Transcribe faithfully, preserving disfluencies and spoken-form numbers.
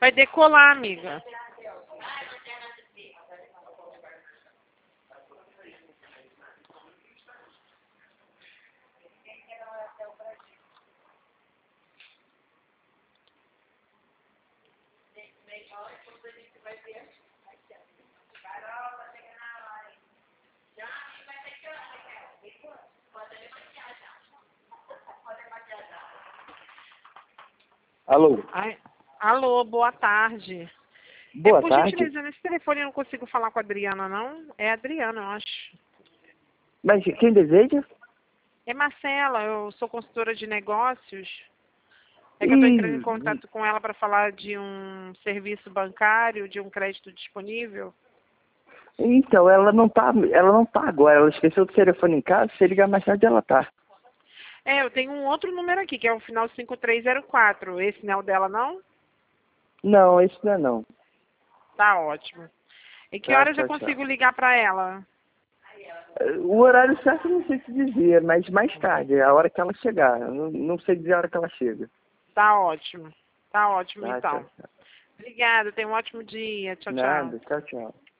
Vai decolar, amiga. Alô? Ai, alô, boa tarde. Boa é, por tarde. gentileza, nesse telefone eu não consigo falar com a Adriana, não? É a Adriana, eu acho. Mas quem deseja? É Marcela, eu sou consultora de negócios. É que eu estou entrando em Ih, contato com ela para falar de um serviço bancário, de um crédito disponível. então, ela não tá, ela não tá agora. Ela esqueceu do telefone em casa. Se ligar mais tarde, ela tá. É, eu tenho um outro número aqui, que é o final cinco três zero quatro. Esse não é o dela, não? Não, isso não é não. Tá ótimo. E que Tá, horas eu tchau, tchau. consigo ligar para ela? O horário certo eu não sei te dizer, mas mais tarde, a hora que ela chegar. Eu não, não sei dizer a hora que ela chega. Tá ótimo. Tá ótimo, Tá, tchau, então. tchau. Obrigada, tenha um ótimo dia. Tchau, tchau. Nada, tchau, tchau.